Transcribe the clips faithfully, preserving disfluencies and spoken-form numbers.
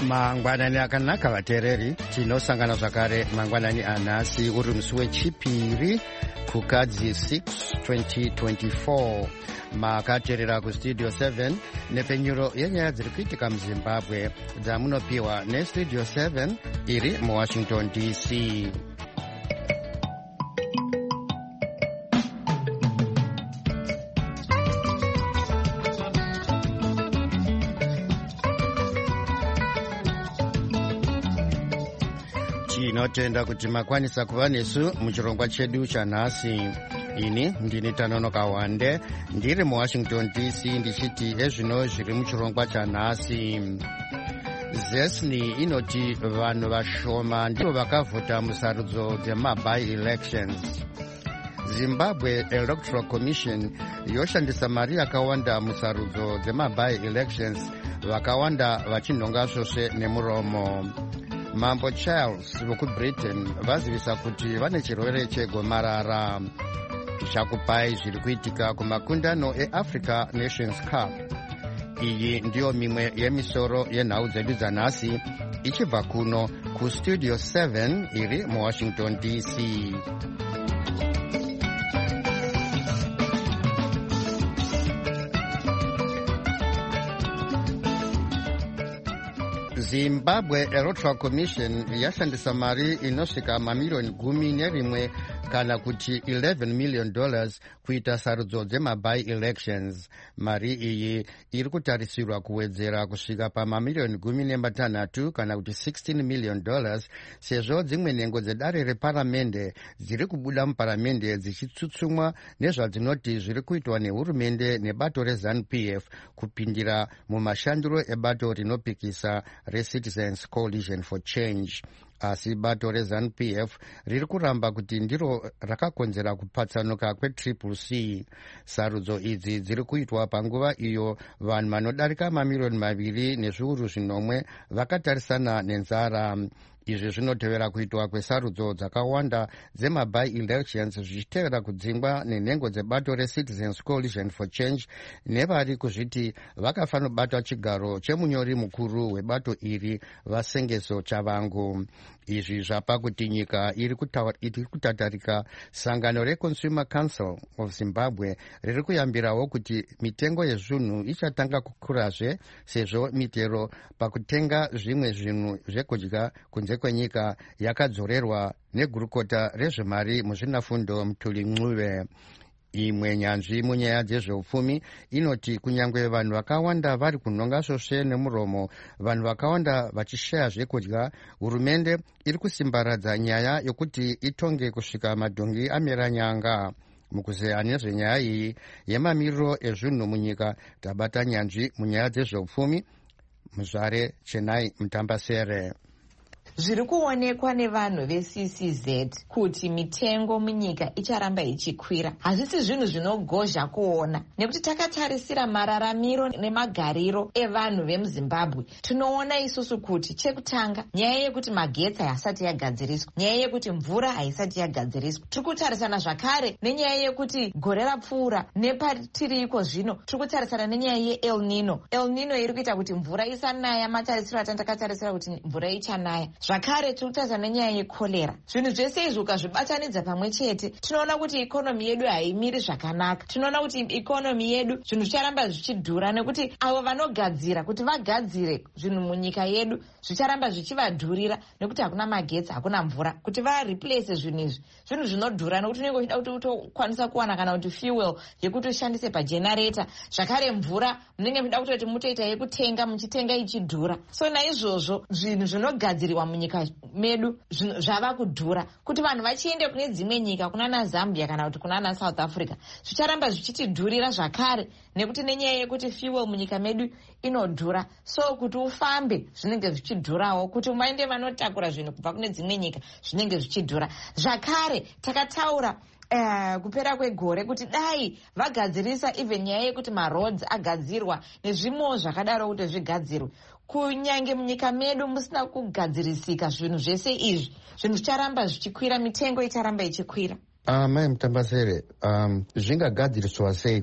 mangwanani akanaka vateereri, tinosangana zvakare mangwanani anhasi uri musi wechipiri kukadzi six twenty twenty-four. Makateerera kustudio seven nepenyuro yenyaya dziri kuitika muzimbabwe dzamunopiwa nestudio seven iri muwashington D C. Tinotenda kuti makwanisa kuva nesu muchirongwa chedu chanhasi. Ini ndini Tanonoka Wande ndiri muwashington D C ndichiti ezvino zviri muchirongwa chanhasi. Zesni inoti vanhu vashoma ndivo vakavhota musarudzo dzemaby elections. Zimbabwe Electoral Commission yoshandisa mari yakawanda musarudzo dzemaby elections, vakawanda vachinhonga svosve nemuromo. Mambo Charles vokuBritain vazivisa kuti vane chirwere chegomarara. Tichakupai zviri kuitika kumakundano eAfrica Nations Cup. Iyi ndiyo mimwe yemisoro yenhau dzedu dzanhasi ichibva kuno kustudio seven iri muwashington D C. Zimbabwe Electoral Commission yashandisa mari inosvika mamiliyoni gumi nerimwe kana kuti eleven million dollars kuita sarudzo dzemaby elections. Mari iyi iri kutarisirwa kuwedzera kusvika pamamiliyoni gumi nematanhatu kana kuti sixteen million dollars, sezvo dzimwe nhengo dzedare reparamende dziri kubuda muparamende dzichitsutsumwa nezvadzinoti zviri kuitwa nehurumende nebato reZANU P F kupindira mumashandiro ebato rinopikisa reCitizens Coalition for Change. Asi bato reZANU P F riri kuramba kuti ndiro rakakonzera kupatsanuka kwetriple C. Sarudzo idzi dziri kuitwa panguva iyo vanhu vanodarika mamiliyoni maviri nezviuru zvinomwe vakatarisana nenzara. Izvi zvinotevera kuitwa kwesarudzo dzakawanda dzemaby elections zvichitevera kudzingwa nenhengo dzebato reCitizens Coalition for Change nevari kuzviti vakafanobata chigaro chemunyori mukuru webato iri Vasengezo Chavangu. Izvi zvapa kuti nyika iri kutatarika sangano reConsumer Council of Zimbabwe riri kuyambirawo kuti mitengo yezvinhu ichatanga kukurazve, sezvo mitero pakutenga zvimwe zvinhu zvekudya kunze kwenyika yakadzorerwa negurukota rezvemari muzvinafundo Mutuli Mncube. Imwe nyanzvi munyaya dzezveupfumi inoti kunyange vanhu vakawanda vari kunhonga svosve nemuromo, vanhu vakawanda vachishaya zvekudya, hurumende iri kusimbaradza nyaya yokuti itonge kusvika madhongi amera nyanga. Mukuzeya nezvenyaya iyi yemamiriro ezvinhu munyika, tabata nyanzvi munyaya dzezveupfumi Muzvare Chenai Mutambasere. Zviri kuonekwa nevanhu veC C Z kuti mitengo munyika icharamba ichikwira hazvisi zvinhu zvinogozha kuona, nekuti takatarisira mararamiro nemagariro evanhu vemuZimbabwe. Tinoona isusu kuti chekutanga, nyaya yekuti magetsi haisati yagadziriswa, nyaya yekuti mvura haisati yagadziriswa. Tiri kutarisana zvakare nenyaya yekuti gore rapfuura nepatiriko zvino tiri kutarisana nenyaya yeEl Nino. El Nino iri kuita kuti mvura isanaya matarisiro atandakatarisira kuti mvura ichanaya. Zvakare tiri kutarisana nenyaya yekorera. Zvinhu zvese izvi ukazvibatanidza pamwe chete, tinoona kuti ikonomi yedu haimiri zvakanaka. Tinoona kuti ikonomi yedu zvinhu zvicharamba zvichidhura, nekuti avo vanogadzira kuti vagadzire zvinhu munyika yedu zvicharamba zvichivadhurira, nekuti hakuna magetsi, hakuna mvura. Kuti vareplace zvinhu izvi, zvinhu zvinodhura, nekuti unenge uchida kuti utokwanisa kuwana kana kuti fuel yekuti ushandise pagenerator. Zvakare mvura munenge muchida kutoti mutoita yekutenga, muchitenga ichidhura. So naizvozvo zvinhu zvinogadzirwa munyika medu zvava kudhura, kuti vanhu vachiende kune dzimwe nyika, kunana Zambia kana kuti kunana South Africa, zvicharamba zvichitidhurira zvakare, nekuti nenyaya yekuti fuel munyika medu inodhura. So kuti ufambe zvinenge zvichidhurawo, kuti vaende vanotakura zvinhu kubva kune dzimwe nyika zvinenge zvichidhura. Zvakare takataura Uh, kupera kwegore kuti dai vagadzirisa even nyaya yekuti maroads agadzirwa nezvimwewo zvakadaro kuti zvigadzirwe. Kunyange munyika medu musina kugadzirisika zvinhu zvese izvi, zvinhu zvicharamba zvichikwira, mitengo icharamba ichikwira. Uh, mai Mutambasere, um, zvingagadziriswa seiko?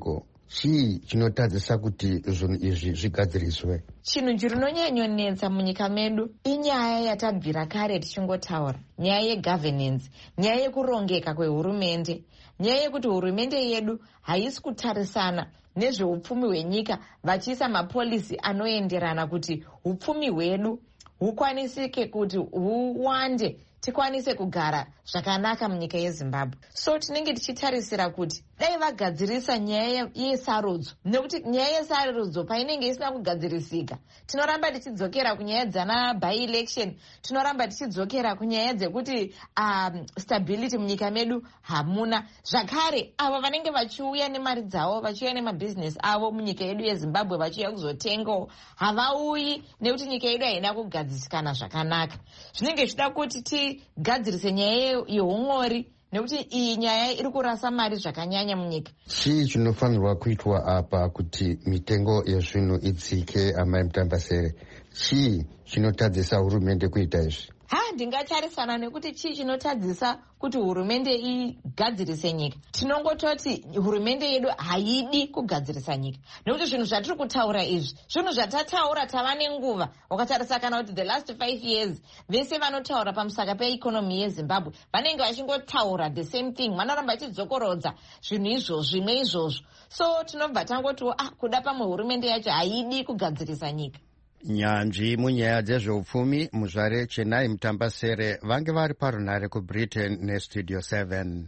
chii chinotadzisa kuti zvinhu izvi zvigadziriswe? Chinhu chinonyanyonetsa munyika medu inyaya yatabvira kare tichingotaura, nyaya yegovernance, nyaya yekurongeka kwehurumende, nyaya yekuti hurumende yedu haisi kutarisana nezveupfumi hwenyika vachiisa mapolisi anoenderana kuti upfumi hwedu hukwanisike kuti huwande, tikwanise kugara zvakanaka munyika yeZimbabwe. So tinenge tichitarisira kuti dai vagadzirisa nyaya yesarudzo, nekuti nyaya yesarudzo painenge isina kugadzirisika, tinoramba tichidzokera kunyaya dzana by election, tinoramba tichidzokera kunyaya dzekuti um, stability munyika medu hamuna. Zvakare avo vanenge vachiuya nemari dzavo, vachiuya nemabhizinesi avo munyika yedu yeZimbabwe vachiuya kuzotengawo, havauyi nekuti nyika yedu haina kugadzisikana zvakanaka. Zvinenge zvida kuti tigadzirise nyaya yeumori, nekuti iyi nyaya iri kurasa mari zvakanyanya munyika. Chii chinofanirwa kuitwa apa kuti mitengo yezvinhu idzike, amai Mutambasere? Chii chinotadzisa hurumende kuita izvi? Ha, ndingacharisana nekuti chii chinotadzisa kuti hurumende igadzirise nyika. Tinongototi hurumende yedu haidi kugadzirisa nyika, nekuti zvinhu zvatiri kutaura izvi zvinhu zvatataura tava nenguva. Wakatarisa kana kuti the last five years vese vanotaura pamusaka peikonomi yeZimbabwe vanenge vachingotaura the same thing, vanoramba vachidzokorodza zvinhu izvozvo zvimwe izvozvo. So tinobva tangoti ah, kuda pamwe hurumende yacho haidi kugadzirisa nyika. Nyanzvi munyaya dzezveupfumi muzvare Chenai Mutambasere vange vari parunhare kuBritain nestudio seven.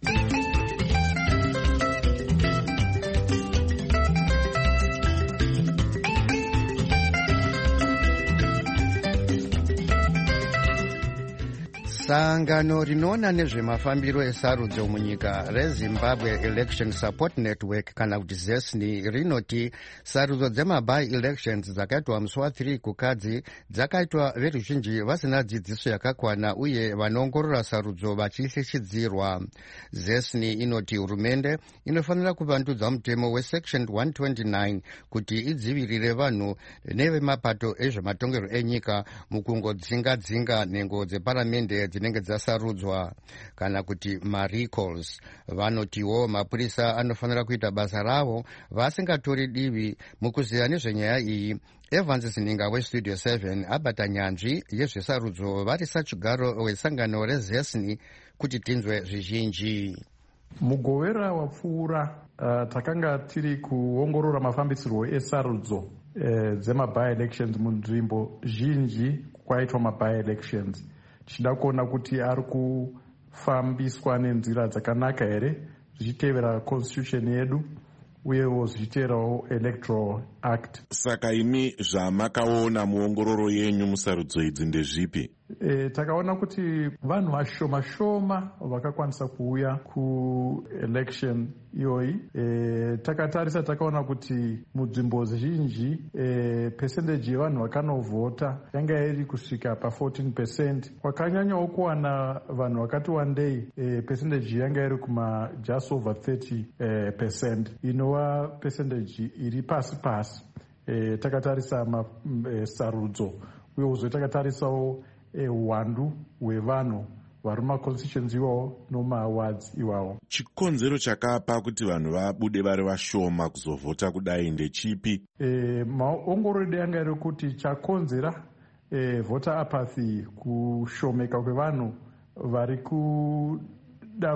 Sangano rinoona nezvemafambiro esarudzo munyika reZimbabwe Election Support Network kana kuti ZESNI rinoti sarudzo dzemaby elections dzakaitwa musi wathiri kukadzi dzakaitwa veruzhinji vasina dzidziso yakakwana uye vanoongorora sarudzo vachisichidzirwa. ZESNI inoti hurumende inofanira kuvandudza mutemo wesection one twenty-nine kuti idzivirire vanhu nevemapato ezvematongero enyika mukungodzinga-dzinga nhengo dzeparamende dzinenge dzasarudzwa kana kuti marecalls. Vanotiwo mapurisa anofanira kuita basa ravo vasingatori divi mukuziya nezvenyaya iyi. Evans Zininga westudio seven abata nyanzvi yezvesarudzo varisa chigaro wesangano rezesni kuti tinzwe zvizhinji. Mugovera wapfuura uh, takanga tiri kuongorora mafambisirwo esarudzo uh, dzemaby elections munzvimbo zhinji kwaitwa maby elections, tichida kuona kuti ari kufambiswa nenzira dzakanaka here zvichitevera constitution yedu uyewo zvichiteverawo electoral act. Saka imi zvamakaona muongororo yenyu musarudzo idzi ndezvipi? E, takaona kuti vanhu vashoma shoma vakakwanisa kuuya kuelection iyoyi. E, takatarisa takaona kuti munzvimbo zhinji e, percentage yevanhu vakanovhota yanga iri kusvika pa fourteen percent. Kwakanyanyawo kuwana vanhu vakati wandei e, percentage yanga iri kuma just over thirty e, percent, inova percentage iri pasi pasi. E, takatarisa masarudzo uye uzo takatarisawo uwandu hwevanhu vari mumaconstitutions iwawo nomaawards iwawo. Chikonzero chakapa kuti vanhu vabude vari vashoma kuzovhota kudai ndechipi? E, maongororo edu yanga iri kuti chakonzera e, voter apathy, kushomeka kwevanhu vari kuda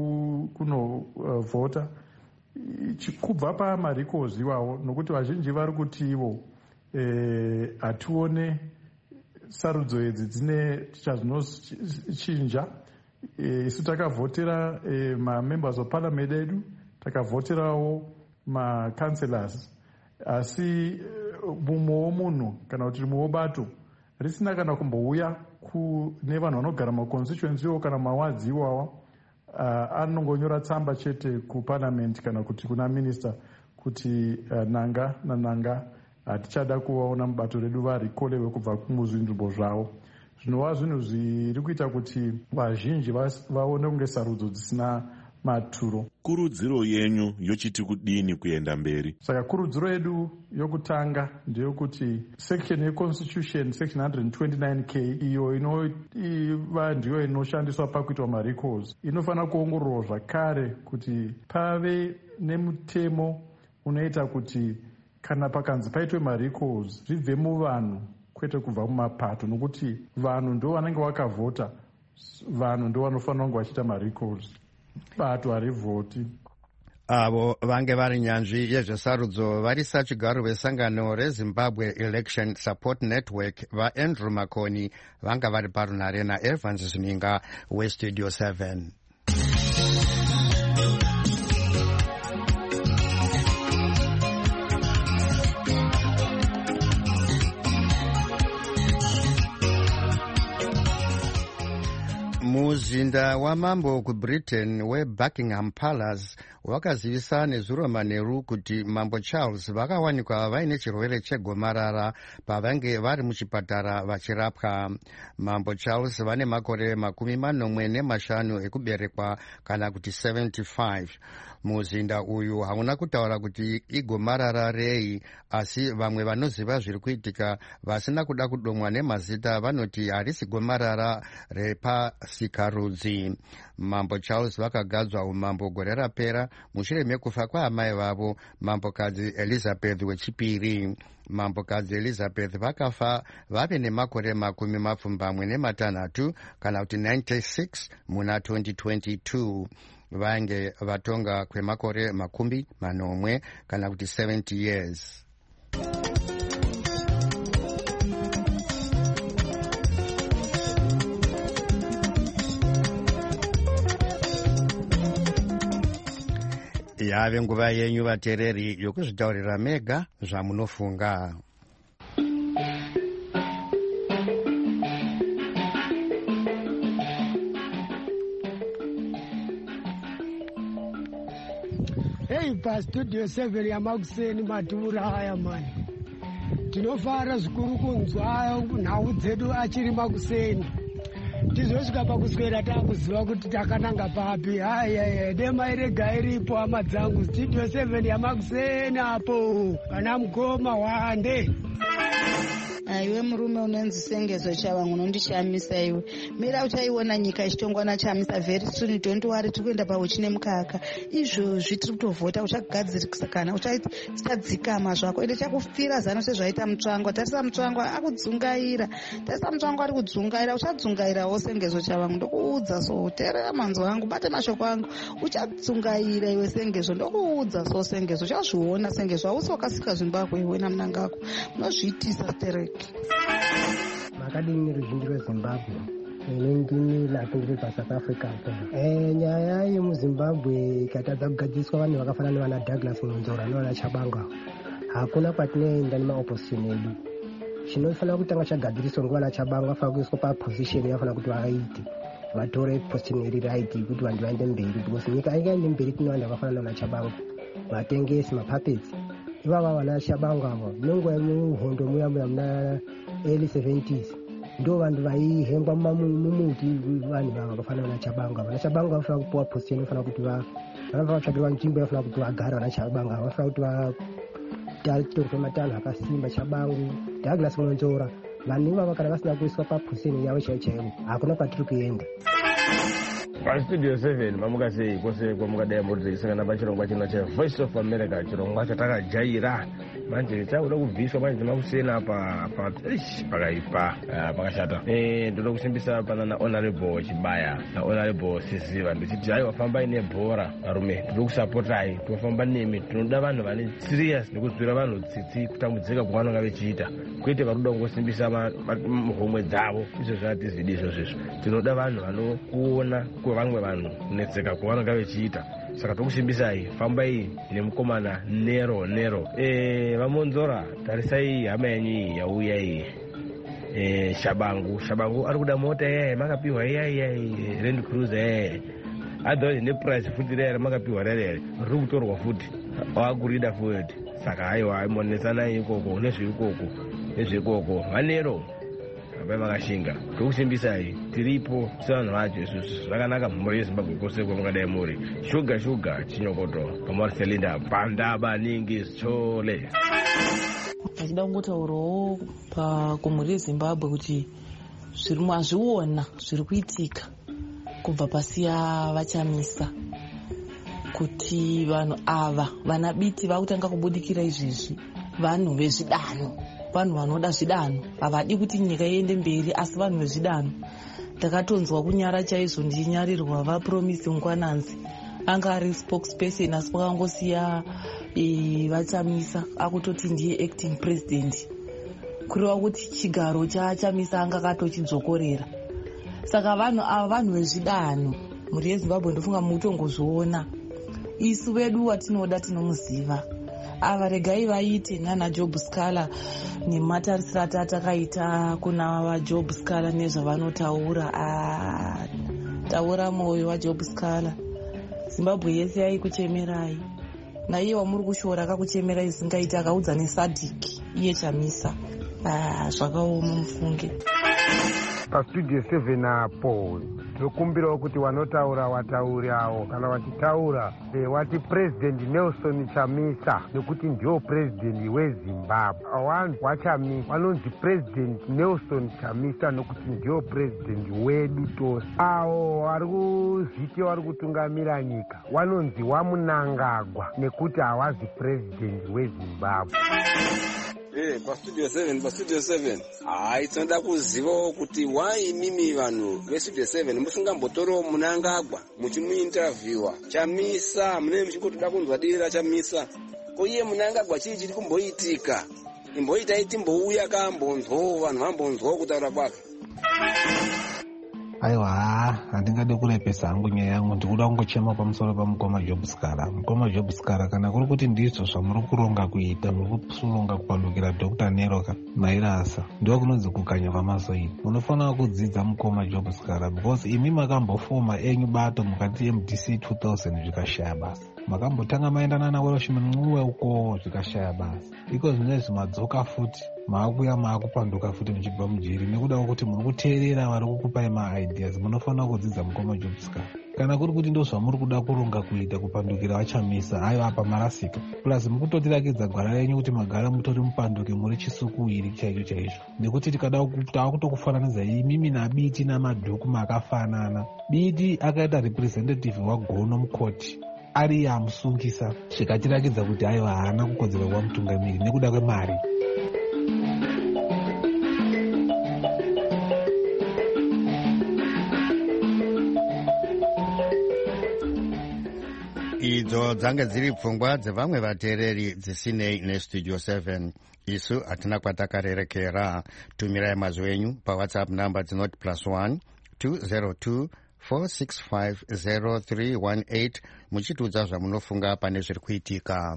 kunovhota uh, kubva pamarecalls iwawo, nokuti vazhinji vari kuti ivo e, hatione sarudzo idzi dzine chazvinochinja. Isu takavhotera e, mamembers of parliament edu, takavhoterawo macancelors, asi mumwe womunhu kana kuti mumwe wobato risina kana kumbouya nevanhu vanogara maconstituency iwo kana mawards iwawa. Uh, anongonyora tsamba chete kuparliament kana kuti kuna minister kuti uh, nanga nananga hatichada kuvaona mubato redu varikolewe kubva kumuzvinzvimbo zvavo. Zvinova zvinhu zviri kuita kuti vazhinji vaone kunge sarudzo dzisina maturo. Kurudziro yenyu yochiti kudini kuenda mberi? Saka kurudziro yedu yokutanga ndeyokuti section yeconstitution section one twenty-nine K iyo inova ndiyo inoshandiswa pakuitwa marecalls inofanira kuongororwa zvakare kuti pave nemutemo unoita kuti kana pakanzi paitwe marecalls zvibve muvanhu kwete kubva mumapato, nokuti vanhu ndo vanenge vakavhota, vanhu ndo vanofanira kunge vachiita marecalls, bato harivhoti. Avo vange vari nyanzvi yezvesarudzo vari sachigaro vesangano reZimbabwe Election Support Network vaAndrew Makoni vanga vari parunhare naEvans Zvinga weStudio seven. Muzinda wamambo kuBritain weBuckingham Palace wakazivisa nezuro manheru kuti mambo Charles vakawanikwa vaine chirwere chegomarara pavange vari muchipatara vachirapwa. Mambo Charles vane makore makumi manomwe nemashanu ekuberekwa kana kuti seventy-five. Muzinda uyu hauna kutaura kuti igomarara rei, asi vamwe vanoziva zviri kuitika vasina kuda kudomwa nemazita vanoti harisi gomarara repasikarudzi. Mambo Charles vakagadzwa umambo gore rapera mushure mekufa kwaamai vavo mambokadzi Elizabeth wechipiri. Mambokadzi Elizabeth vakafa vave nemakore makumi mapfumbamwe nematanhatu kana kuti ninety-six muna twenty twenty-two. Vainge vatonga kwemakore makumi manomwe kana kuti seventy years. Yave nguva yenyu vateereri yokuzvitaurira mega zvamunofunga. Hey, pa Studio seven ya Makuseni madhura haya mani. Tinofara zvikuru kunzwa nhau dzedu achiri Makuseni. Tizosvika pakuswera takuziva kuti takananga papi. Haya dema irega iripo hama dzangu. Studio seven ya Makuseni apo. Pana mukoma wande. Iwe murume unonzi Sengezo Chavangu unondishamisa iwe. Mira uchaiona nyika ichitongwa nachamisa very soon. Don't worry, tikuenda pauchine mukaka. Izvozvi tiri kutovhota uchagadzirisa kana uchadzikama zvako. Ende chakufira zano sezvaita Mutsvangwa. Tarisa Mutsvangwa akudzungaira. Tarisa Mutsvangwa ari kudzungaira. Uchadzungairawo Sengezo Chavangu. Ndokuudza so. Teerera manzwa angu. Bate mashoko angu. Uchadzungaira iwe Sengezo. Ndokuudza so Sengezo. Uchazviona Sengezo. Hausi wakasika Zimbabwe iwe namunangako. Munozviitisa tereke. Makadini ruzhinji rweZimbabwe inendini lapindire paSouth Africa. Eh, nyaya yemuZimbabwe ikatadza kugadziswa vanhu vakafanana nevana Douglas Munzora nevana Chabanga. Hakuna kwatinoenda nemaopposition edu. Chinofanira kutanga chagadziriswa ngevana Chabanga vafanira kuiswa paposition yafanira kuti vaite. Vatore position iri right kuti vanhu vaende mberi. Because nyika aingaende mberi kune vanhu vakafanana nevana Chabanga. Vatengesi, mapuppets. Ivava vana Chabanga avo nenguva yemuhondo muya muya muna early seventies ndo vanhu vaihengwa mumuti vanhu vava vakafanana na Chabanga. Vana Chabanga vafanira kupuwa position vafanira kuti vanofanira kutsvakirwa nzvimbo yafanira kuti vagara vana Chabanga. Vafanira kuti vatorwe matanho akasimba. Chabangu, Douglas Munzora, vanhu ivava kana vasina kuiswa paposition yavo chaiyo chaivo hakuna kwatiri kuenda. PaStudio seven mamuka sei kwose kwamukadai muri teisangana pachirongwa chino cheVoice of America, chirongwa chatakajaira manje chakuda kubviswa manje Makuseni apa pakaipa pakashata. Eh, ndoda kusimbisa pana na Honorable Chibaya na Honorable Siziva ndichiti hayi wafamba ine bhora varume ndoda kusapotai tofamba nemi tinoda vanhu vane serious nekuzvira vanhu tsitsi kutambudzika kwavanonga vechiita kwete varuda kungosimbisa homwe dzavo. Izvo zvatizvidi izvozvo. Tinoda vanhu vanokuona vamwe vanhu kunetseka kwavanonga vechiita. Saka tokusimbisai fambai nemukomana Nero Nero. Eh, vamonzora tarisai hama yenyu yauya iyi. Eh, Shabangu Shabangu ari kuda mota yeye makapiwa yeye Land Cruiser yeye. Adho ne price futi rere makapiwa rere riri kutorwa futi. Wakurida futi. Saka haiwa imonesana ikoko nezvirikoko nezvikoko. Vanero abai makashinga tokusimbisai tiripo sevanhu vacho isusu zvakanaka mhuri yeZimbabwe kwose kwamukadai muri. Shuga shuga chinyokoto paMarcelinda pandaba ningi chole. Achida kungotaurawo pakumhuri yeZimbabwe kuti zviri mwazviona zviri kuitika kubva pasi yavachamisa. kuti vanhu ava vana biti vakutanga kubudikira izvezvi vanhu vezvidanho, vanhu vanoda zvidanho, havadi kuti nyika iende mberi asi vanhu vezvidanho. Ndakatonzwa kunyara chaizvo ndichinyarirwa vaPromise Ngwananzi anga ari spokesperson asi vakangosiya e, vaChamisa akutoti ndiye acting president, kureva kuti chigaro chaChamisa anga akatochidzokorera. Saka vanhu ava vanhu vezvidanho, mhuri yeZimbabwe ndofunga mutongozviona. Isu vedu watinoda tinomuziva. Ava regai vaite nana Job Scala nematarisiro atakaita kuna vaJob Scala nezvavanotaura. Ah, taura moyo waJob Scala. Zimbabwe yese yaikuchemerai. Naiye wamuri kushora akakuchemerai isingaiti akaudza neSadiki iye Chamisa. Ah, zvakaoma mufunge. Pastudio seven apo tinokumbirawo kuti vanotaura vataurawo kana vachitaura e, wati President Nelson Chamisa nekuti ndio president weZimbabwe. Vanhu vaChamisa vanonzi President Nelson Chamisa nekuti ndio president wedu tose. Avo vari kuzviti vari kutungamira nyika vanonzi waMunangagwa nekuti havazi president weZimbabwe. Eh, pastudio seven, pastudio seven. Hai, tinoda kuzivawo kuti why mimi vanhu vestudio seven musingambotorowo Munangagwa muchimuinterviewa. Chamisa mune muchingotoda kunzwa diri raChamisa. Ko iye Munangagwa chii chiri kumboitika? Imboitai timbouya kambonzwawo vanhu vambonzwawo kutaura kwake. Aiwa, handingade kurepesa hangu nyaya yangu, ndikuda kungochema pamusoro pamukoma Job Scala. Mukoma Job Scala kana kuri kuti ndizvo zvamuri kuronga kuita, muri kuronga kupandukira Doctor Neroka Mairasa, ndiwo kunonzi kukanya kwamazoidi. Munofanira kudzidza mukoma Job Scala because imi makambofoma enyu bato mukati M D C two thousand zvikashaya basa. Makambotanga maendana naWelshman Ncube uko zvikashaya basa. Iko zvinezvi madzoka futi maakuya maakupanduka futi muchibva mujeri nekuda kwekuti muri kuteerera vari kukupai maideas. Munofanira kudzidza mukoma Job Scala. Kana kuri kuti ndo zvamuri kuda kuronga kuita kupandukira vaChamisa, hayo apa marasika. Plus mukutotirakidza gwara renyu kuti magara mutori mupanduke muri chisuku iri chaicho chaizvo. Nekuti tikada kutokufananidza imimi naBiti naMadhuku makafanana. Biti akaita representative waGono mukoti ari yamusungisa, zvikatirakidza kuti hayo haana kukodzera kuva mutungamiri nekuda kwemari. Idzo dzange dziri pfungwa dzevamwe vateereri dzisinei nestudio seven. Isu hatina kwatakarerekera. Tumirai mazwi enyu paWhatsApp number dzinoti plus one two zero two four six five zero three one eight muchitiudza zvamunofunga pane zviri kuitika.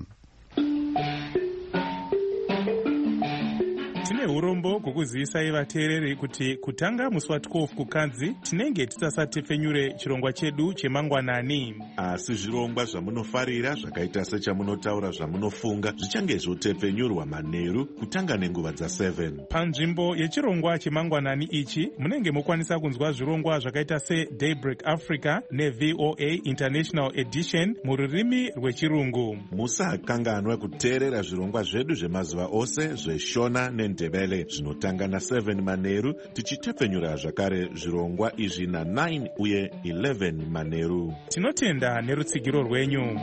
Tine urombo kukuzivisai vateereri kuti kutanga musi wa12 kuKadzi tinenge tisasatepfenyure chirongwa chedu chemangwanani. Asi zvirongwa zvamunofarira zvakaita sechamunotaura zvamunofunga zvichange zvotepfenyurwa manheru kutanga nenguva dzaseven. Panzvimbo yechirongwa chemangwanani ichi munenge mokwanisa kunzwa zvirongwa zvakaita seDaybreak Africa neV O A International Edition mururimi rwechirungu. Musakanganwa kuteerera zvirongwa zvedu zvemazuva ose zveshona neNdebele zvinotanga naseven manheru tichitepfenyura zvakare zvirongwa izvi nanine uye eleven manheru. Tinotenda nerutsigiro rwenyu.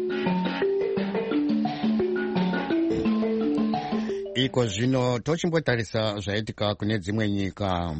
Iko zvino tochimbotarisa zvaitika kune dzimwe nyika.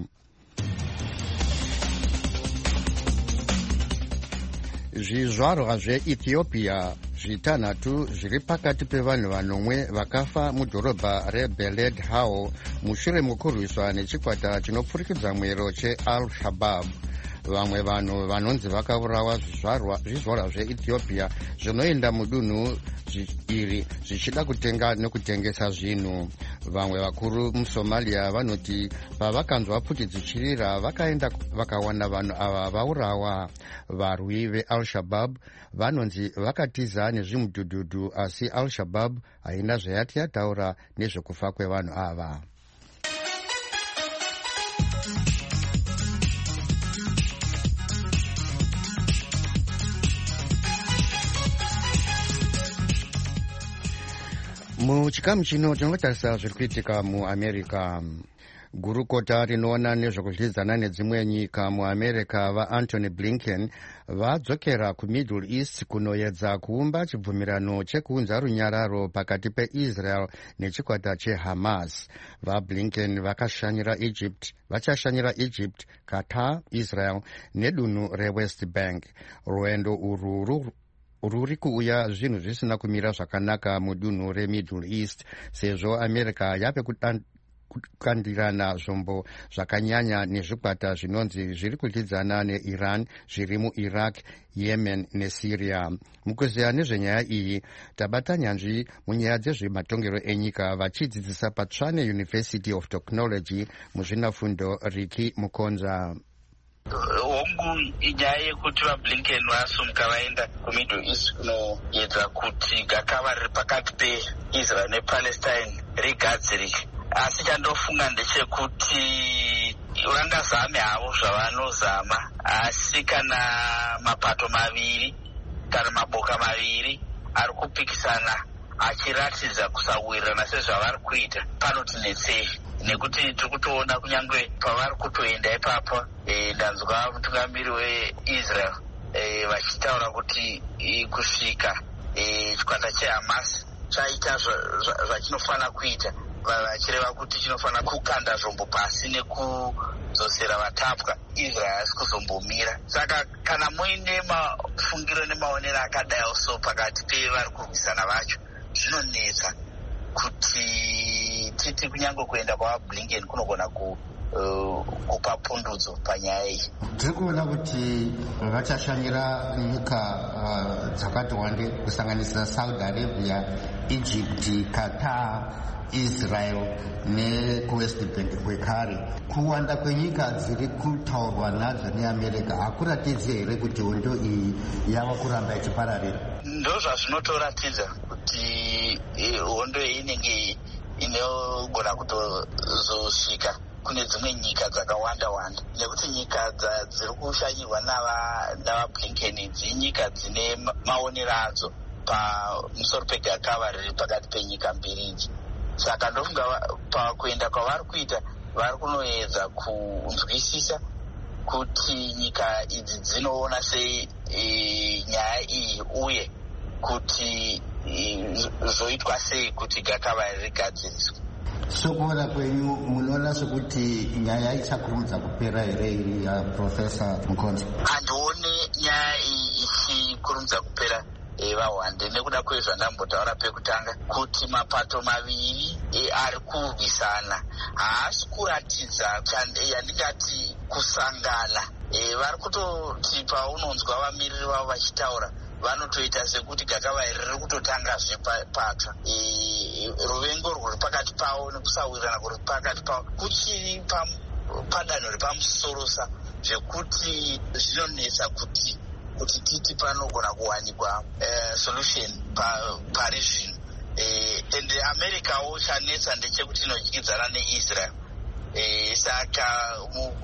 Zvizvarwa zveEthiopia zvitanhatu zviri pakati pevanhu vanomwe vakafa mudhorobha reBeled Hau mushure mokurwiswa nechikwata chinopfurikidza mwero cheAl-Shabaab. Vamwe vanhu vanonzi vakaurawa zvizvarwa zveEthiopia zvinoenda mudunhu iri zvichida kutenga nekutengesa zvinhu. Vamwe vakuru muSomalia vanoti pavakanzwa pfuti dzichirira vakaenda vakawana vanhu ava vaurawa. Varwi veAl-Shabaab vanonzi vakatiza nezvimudhudhudhu asi Al-Shabaab haina zvayati yataura nezvekufa kwevanhu ava. Muchikamu chino tinotarisa zviri kuitika muAmerica. Gurukota rinoona nezvekudyidzana nedzimwe nyika muamerica vaAntony Blinken vadzokera kumiddle east kunoedza kuumba chibvumirano chekuunza runyararo pakati peisrael nechikwata chehamas. VaBlinken vakashanyira egypt vachashanyira egypt, qatar, israel nedunhu rewest bank. Rwendo urwu ruri kuuya zvinhu zvisina kumira zvakanaka mudunhu remiddle east sezvo america yave kukandirana zvombo zvakanyanya nezvikwata zvinonzi zviri kudyidzana neiran zviri muiraq, yemen nesyria. Mukuziya nezvenyaya iyi tabata nyanzvi munyaya dzezvematongero enyika vachidzidzisa paTshwane University of Technology muzvinafundo Riki Mukonza. Hongu inyaya yekuti vaBlinken vasumuka vaenda kumiddle east kunoedza kuti gakava riri pakati peIsrael nePalestine rigadzirike. Asi chandofunga ndechekuti vangazame havo zvavanozama, asi kana mapato maviri kana maboka maviri ari kupikisana achiratidza kusawirirana sezvavari kuita, panotinetsei nekuti tiri kutoona kunyange pavari kutoenda ipapo. E, ndanzwa mutungamiri weIsrael e, vachitaura kuti e, kusvika e, chikwata cheHamas chaita zvachinofanira kuita, vachireva kuti chinofanira kukanda zvombo pasi nekudzosera vatapwa. Israel hasi kuzombomira. Saka kana muine mafungiro nemaonero akadai so pakati pevari kurwisana vacho, zvinonetsa kuti titi kunyange kuenda kwavaBlinken kunogona ku Uh, kupa pundudzo panyaya iyi. Tiri kuona kuti vachashanyira nyika uh, dzakati wande kusanganisira Saudi Arabia, Egypt, Qatar, Israel nekuwest bank kwekare. Kuwanda kwenyika dziri kutaurwa nadzo neAmerica hakuratidzi here kuti hondo iyi yava kuramba ichipararira? Ndo zvazvinotoratidza kuti hondo iyi inenge inogona kutozosvika kune dzimwe nyika dzakawanda wanda, nekuti nyika dziri kushanyirwa navaBlinken idzi nyika dzine maonero adzo pamusoro pegakava riri pakati penyika mbiri idzi. Saka ndofunga pakuenda kwavari kuita vari kunoedza kunzwisisa kuti nyika idzi dzinoona sei e, nyaya iyi uye kuti e, zoitwa sei kuti gakava riri rigadziriswe. Sokuona kwenyu munoona sekuti nyaya ichakurumidza kupera here iri ya Profesa Mukonza? Handioni nyaya iyi ichikurumidza kupera vahwande nekuda kwezvandambotaura pekutanga kuti mapato maviri e, ari kurwisana haasi kuratidza yandingati kusangana. E, vari kutoti paunonzwa vamiriri vavo vachitaura vanotoita sekuti gakava iri riri kutotangazve patsva. E, ruvengo rwuri pakati pavo nekusawirirana kuri pakati pavo kuchiri padanho repamusorosa zvekuti zvinonetsa kuti kuti titi panogona kuwanikwa uh, solution pari zvino. E, ende Americawo chanetsa ndechekuti inodyidzana neIsrael. E, saka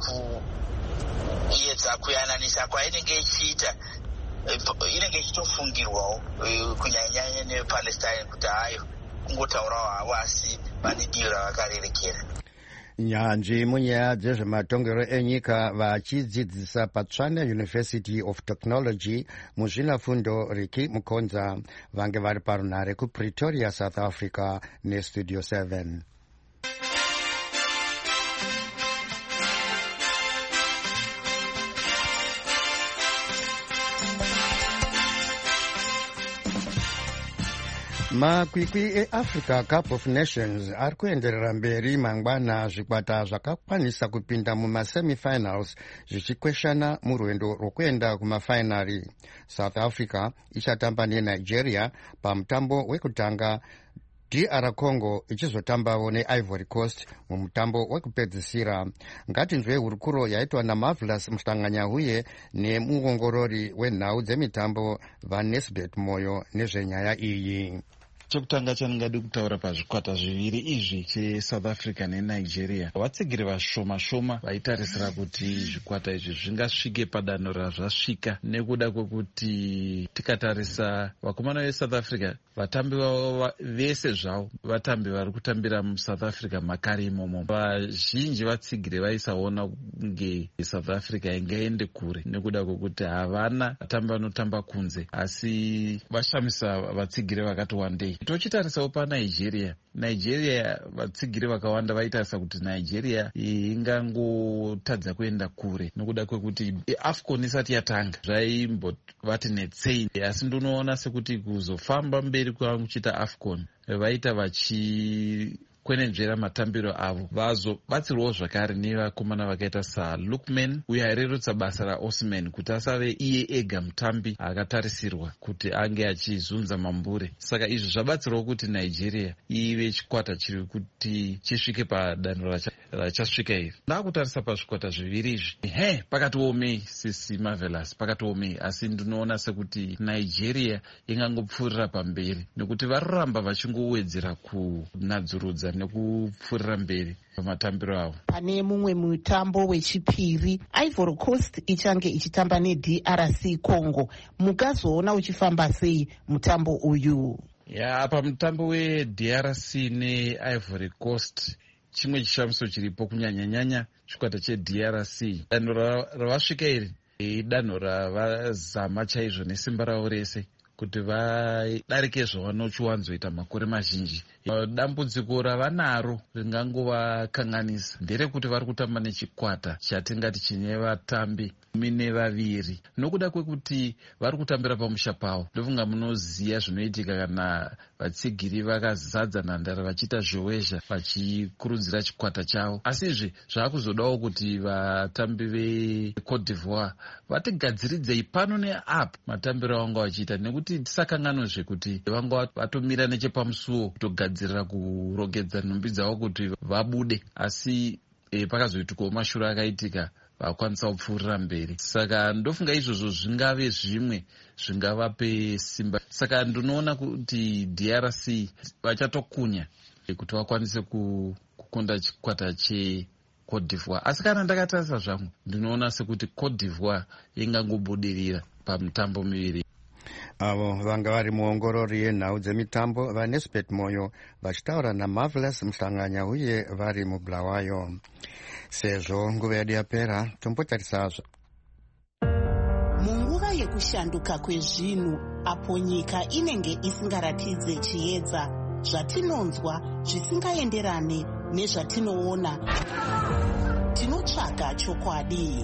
mukuedza kuyananisa kwainenge ichiita inenge ichitofungirwawo kunyanyanya nePalestine kuti hayo kungotaurawo havo asi vane divi ravakarerekera. Nyanzvi munyaya dzezvematongero enyika vachidzidzisa paTshwane University of Technology muzvinafundo Riki Mukonza vange vari parunhare kuPretoria, South Africa neStudio seven. Makwikwi eAfrica Cup of Nations ari kuenderera mberi mangwana, zvikwata zvakakwanisa kupinda mumasemifinals zvichikweshana murwendo rwokuenda kumafainari. South Africa ichatamba neNigeria pamutambo wekutanga, D R Congo ichizotambawo neIvory Coast mumutambo wekupedzisira. Ngatinzwe hurukuro yaitwa naMarvelous Mhlanganyahuye nemuongorori wenhau dzemitambo vaNesbet Moyo nezvenyaya iyi. chekutanga chandingade kutaura pazvikwata zviviri izvi chesouth africa nenigeria, vatsigiri vashoma shoma vaitarisira kuti zvikwata izvi zvingasvike padanho razvasvika, nekuda kwekuti tikatarisa vakomana vesouth africa vatambi vavo vese zvavo vatambi vari kutambira musouth africa makare imomo. Vazhinji vatsigiri vaisaona kunge south africa ingaende kure nekuda kwekuti havana vatambi vanotamba kunze, asi vashamisa vatsigiri vakati wandei. Tochitarisawo panigeria, nigeria vatsigiri vakawanda vaitarisa kuti nigeria ingangotadza kuenda kure nekuda kwekuti afcon isati yatanga zvaimbovati netsei, asi ndinoona sekuti kuzofamba mberi kwavo kuchiita afcon vaita vachi kwenenzvera matambiro avo vazobatsirwawo zvakare nevakomana vakaita saLookman uyo airerutsa basa raOsman kuti asave iye ega mutambi akatarisirwa kuti ange achizunza mambure. Saka izvi zvabatsirawo kuti nigeria ive chikwata chiri kuti chisvike padanho rachasvika iri. Ndakutarisa pazvikwata zviviri izvi, he pakatiomei sisi marvelous, pakatiomei, asi ndinoona sekuti nigeria ingangopfuurira pamberi nekuti varoramba vachingowedzera kunadzurudza nekupfuurira mberi pamatambiro avo. Pane mumwe mutambo wechipiri, Ivory Coast ichange ichitamba neD R C Congo. Mukazoona uchifamba sei mutambo uyu? Ya, pamutambo weD R C neIvory Coast chimwe chishamiso chiripo kunyanyanyanya chikwata cheD R C. Danho ravasvika iri danho ravazama chaizvo nesimba ravo rese kuti vadarike zvavanochiwanzoita makore mazhinji. Dambudziko ravanaro ringangovakanganisa nderekuti vari kutamba nechikwata chatingati chine vatambi kumi nevaviri, nokuda kwekuti vari kutambira pamusha pavo. Ndofunga munoziya zvinoitika kana vatsigiri vakazadza nhandare vachiita zhowezha vachikurudzira chikwata chavo. Asi izvi zvaakuzodawo kuti vatambi veCote d'Ivoire vatigadziridzei pano neapo matambiro avanga vachiita, nekuti tisakanganwezve kuti vanga vatomira nechepamusuwo kutogadzirira kurogedza nhumbi dzavo kuti vabude, asi e, pakazoitikawo mashuro akaitika vakwanisa kupfuurira mberi. Saka ndofunga izvozvo zvingave zvimwe zvingavape simba. Saka ndinoona kuti D R C vachatokunya kuti vakwanise kukunda chikwata cheCote d'Ivoire. Asi kana ndakatarisa zvangu ndinoona sekuti Cote d'Ivoire ingangobudirira pamitambo miviri. Avo vanga vari muongorori yenhau dzemitambo vaNesbet Moyo vachitaura naMarvelous Muhlanganya uye vari muBulawayo. Sezvo nguva yedu yapera, tombotarisazvo. Munguva yekushanduka kwezvinhu, apo nyika inenge isingaratidze chiedza, zvatinonzwa zvisingaenderane nezvatinoona, tinotsvaga chokwadi.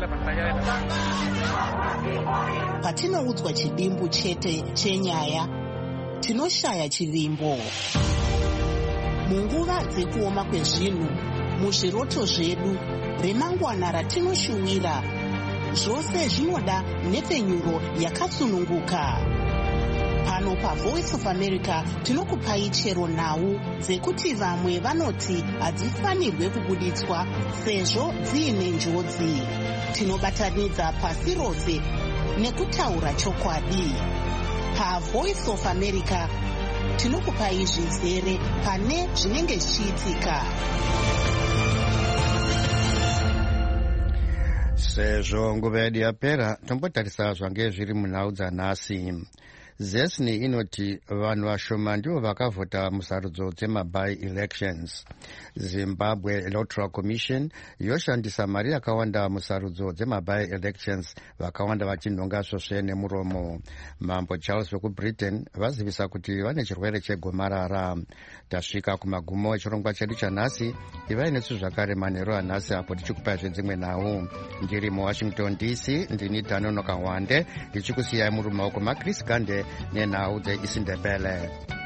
Patinoudzwa chidimbu chete chenyaya, tinoshaya chivimbo. Munguva dzekuoma kwezvinhu, muzviroto zvedu, remangwana ratinoshuwira, zvose zvinoda nhepfenyuro yakasununguka. Pano paVoice of America tinokupai chero nhau dzekuti vamwe vanoti hadzifanirwe kubuditswa sezvo dziine njodzi. Tinobatanidza pasi rose nekutaura chokwadi. PaVoice of America tinokupai zvizere pane zvinenge zvichiitika. Sezvo nguva yedu yapera, tombotarisa zvange zviri munhau dzanhasi. Zesni inoti vanhu vashoma ndivo vakavhota musarudzo dzemaby elections. Zimbabwe Electoral Commission yoshandisa mari yakawanda musarudzo dzemaby elections, vakawanda vachinhonga svosve nemuromo. Mambo Charles wekuBritain vazivisa kuti vane chirwere chegomarara. Tasvika kumagumo echirongwa chedu chanhasi. Ivai nesu zvakare manheru anhasi apo tichikupai zvedzimwe nhau. Ndiri muWashington D C, ndini Dhanonoka Hwande, ndichikusiyai muri mumaoko maChris Gande nenhau dzeIsindebele.